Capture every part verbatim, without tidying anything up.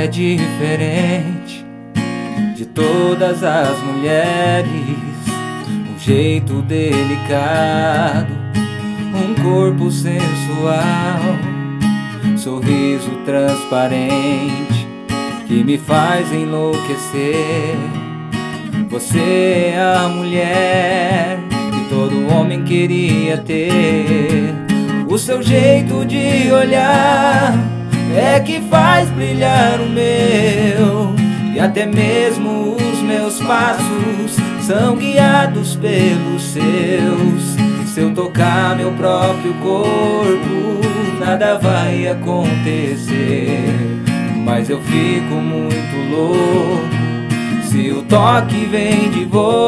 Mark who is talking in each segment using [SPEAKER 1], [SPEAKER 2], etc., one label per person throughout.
[SPEAKER 1] é diferente de todas as mulheres. Um jeito delicado, um corpo sensual, sorriso transparente que me faz enlouquecer. Você é a mulher que todo homem queria ter. O seu jeito de olhar é que faz brilhar o meu, e até mesmo os meus passos são guiados pelos seus. Se eu tocar meu próprio corpo, nada vai acontecer, mas eu fico muito louco se o toque vem de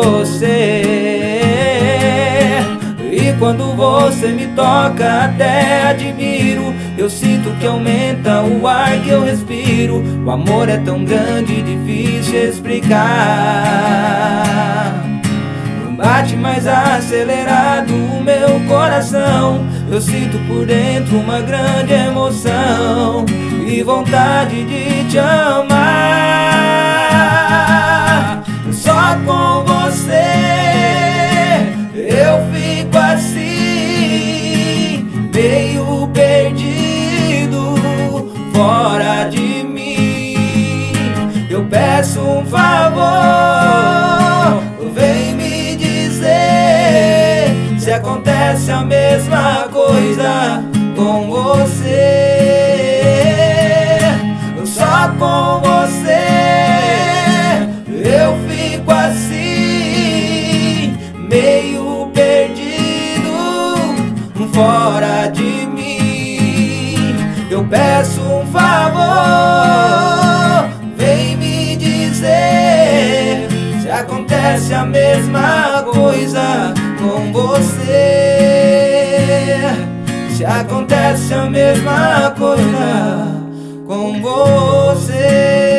[SPEAKER 1] você. E quando você me toca, até admiro. Eu sinto que aumenta o ar que eu respiro. O amor é tão grande e difícil explicar. Bate mais acelerado o meu coração. Eu sinto por dentro uma grande emoção e vontade de te amar. Só com você eu fico assim, meio perdido, fora de mim. Eu peço um favor, vem me dizer se acontece a mesma coisa com você. Só com você eu fico assim, meio perdido, fora de mim. Eu peço um favor, vem me dizer se acontece a mesma coisa com você. Se acontece a mesma coisa com você.